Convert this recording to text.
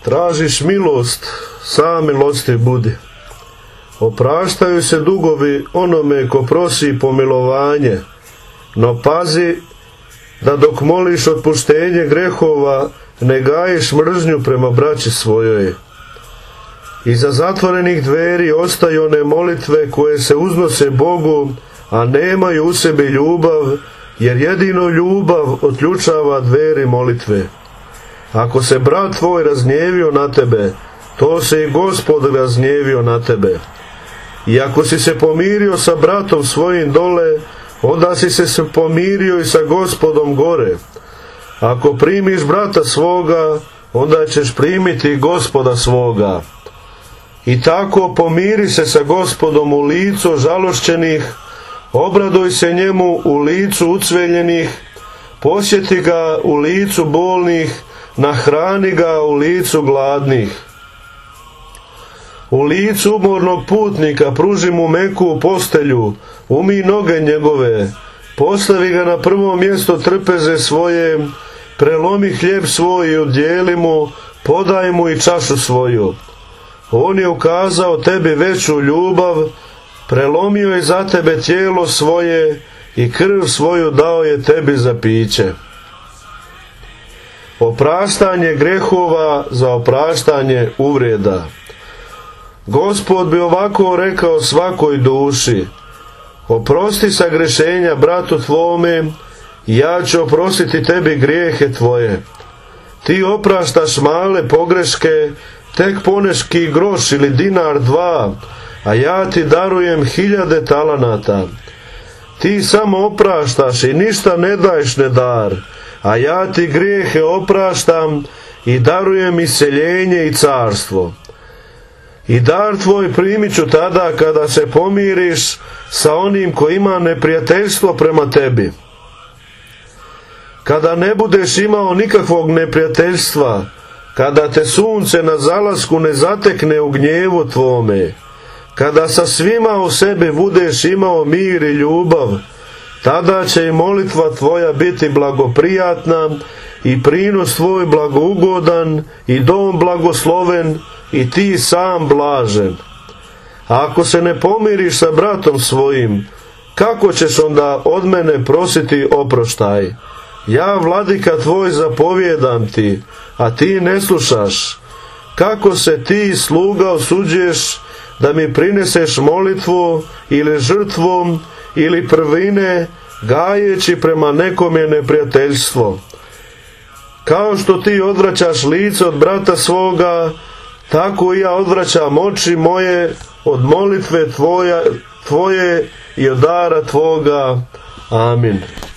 Tražiš milost, sam milostiv budi. Opraštaju se dugovi onome ko prosi pomilovanje, no pazi da dok moliš otpuštenje grehova, ne gajiš mržnju prema braći svojoj. Iza zatvorenih dveri ostaju one molitve koje se uznose Bogu, a nemaju u sebi ljubav, jer jedino ljubav otključava dveri molitve. Ako se brat tvoj razgnjevio na tebe, to se i Gospod razgnjevio na tebe. I ako si se pomirio sa bratom svojim dole, onda si se pomirio i sa Gospodom gore. Ako primiš brata svoga, onda ćeš primiti Gospoda svoga. I tako pomiri se sa Gospodom u licu žalošćenih, obraduj se njemu u licu ucveljenih, posjeti ga u licu bolnih, nahrani ga u licu gladnih. U licu umornog putnika pruži mu meku postelju, umij noge njegove, postavi ga na prvo mjesto trpeze svoje, prelomi hljeb svoj i udjeli mu, podaj mu i čašu svoju. On je ukazao tebi veću ljubav, prelomio je za tebe tijelo svoje i krv svoju dao je tebi za piće. Opraštanje grehova za opraštanje uvreda. Gospod bi ovako rekao svakoj duši: oprosti sagrešenja bratu tvome, i ja ću oprostiti tebi grijehe tvoje. Ti opraštaš male pogreške, tek poneški groš ili dinar dva, a ja ti darujem 1000 talanata. Ti samo opraštaš i ništa ne daješ ne dar, a ja ti grijehe opraštam i darujem iseljenje i carstvo. I dar tvoj primit ću tada kada se pomiriš sa onim koji ima neprijateljstvo prema tebi. Kada ne budeš imao nikakvog neprijateljstva, kada te sunce na zalasku ne zatekne u gnjevu tvome, kada sa svima u sebi budeš imao mir i ljubav, tada će i molitva tvoja biti blagoprijatna i prinos tvoj blagougodan i dom blagosloven i ti sam blažen. A ako se ne pomiriš sa bratom svojim, kako ćeš onda od mene prositi oproštaj? Ja, vladika tvoj, zapovjedam ti, a ti ne slušaš. Kako se ti, sluga, osuđuješ da mi prineseš molitvu ili žrtvom ili prvine, gajeći prema nekome neprijateljstvo? Kao što ti odvraćaš lice od brata svoga, tako i ja odvraćam oči moje od molitve tvoje i od dara tvoga. Amin.